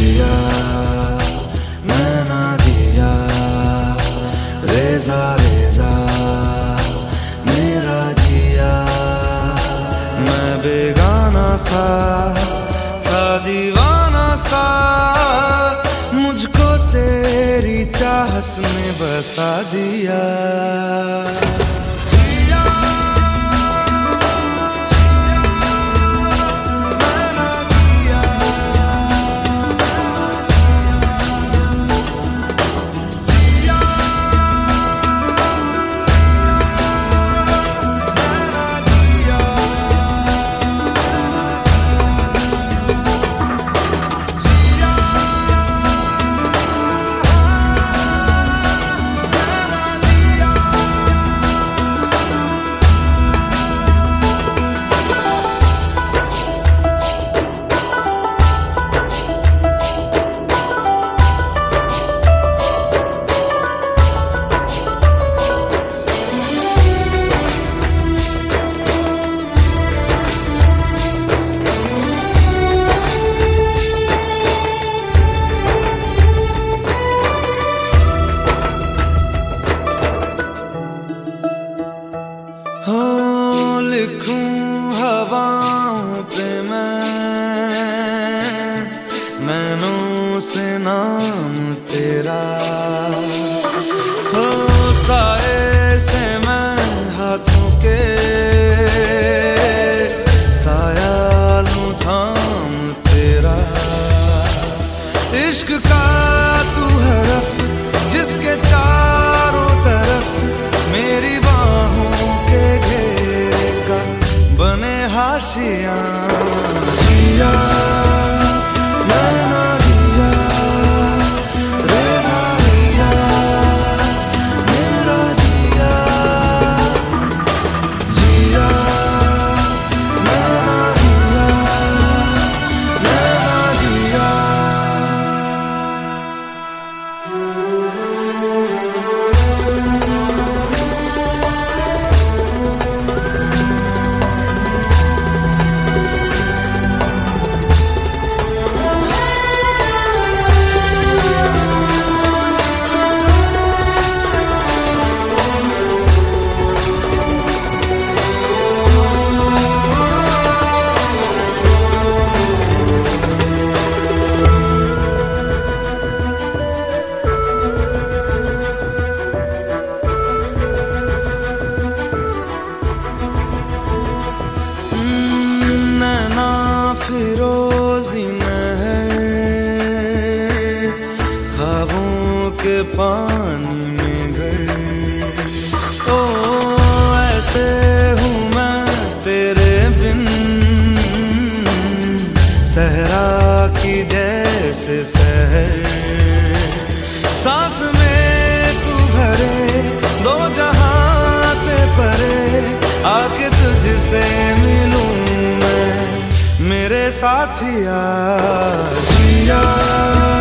जिया नैना जिया रेजा रेजा मेरा जिया। मैं बेगाना सा था दीवाना सा, मुझको तेरी चाहत ने बसा दिया। लिखूं हवाओं पे नैनों से नाम तेरा, हो साए से मैं हाथों के साया लूं थाम तेरा। इश्क का तू हरफ जिसके चारों तरफ मेरी बाहों के घेरे का बने हाशिया। जिया नैना जिया रेजा रेजा मेरा जिया। जिया नैना जिया नैना जिया। फिरोजी महर ख्वाबों के पानी में घर, ओ ऐसे हूँ मैं तेरे बिन सहरा की जैसे सहर। सांस में तू भरे दो जहां से परे, आके तुझसे मिलूं मैं मेरे साथिया। जिया